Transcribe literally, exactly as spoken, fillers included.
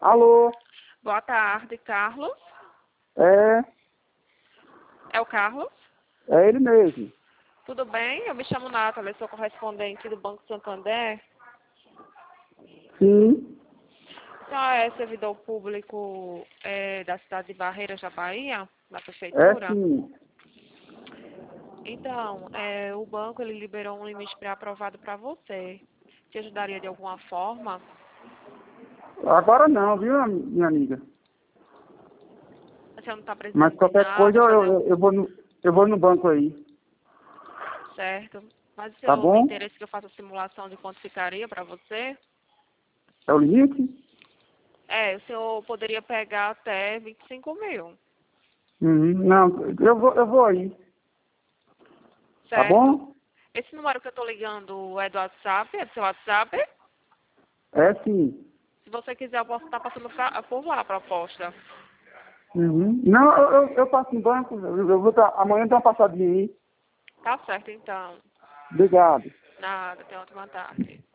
Alô? Boa tarde, Carlos. É, É o Carlos? é ele mesmo. Tudo bem? Eu me chamo Nathalie, sou correspondente do Banco Santander. Sim, Então, é servidor público é, da cidade de Barreiras da Bahia, da é prefeitura. sim. Então, é, o banco ele liberou um limite pré-aprovado para você. Te ajudaria de alguma forma? Agora não, viu, minha amiga? Você não está Mas precisando de qualquer coisa nada, eu, fazer eu, eu vou no, eu vou no banco aí, certo? Mas o tá senhor tem bom? interesse que eu faça a simulação de quanto ficaria para você? É o limite? É, o senhor poderia pegar até vinte e cinco mil, Uhum. Não, eu vou, eu vou aí, tá certo? bom? Esse número que eu estou ligando é do WhatsApp? É do seu WhatsApp? É sim. Se você quiser, eu posso estar passando pra, por lá a proposta. Uhum. Não, eu, eu, eu passo no banco, eu, eu vou tá, amanhã dá uma passadinha aí. Tá certo, então. Obrigado. Nada, tenha uma ótima tarde.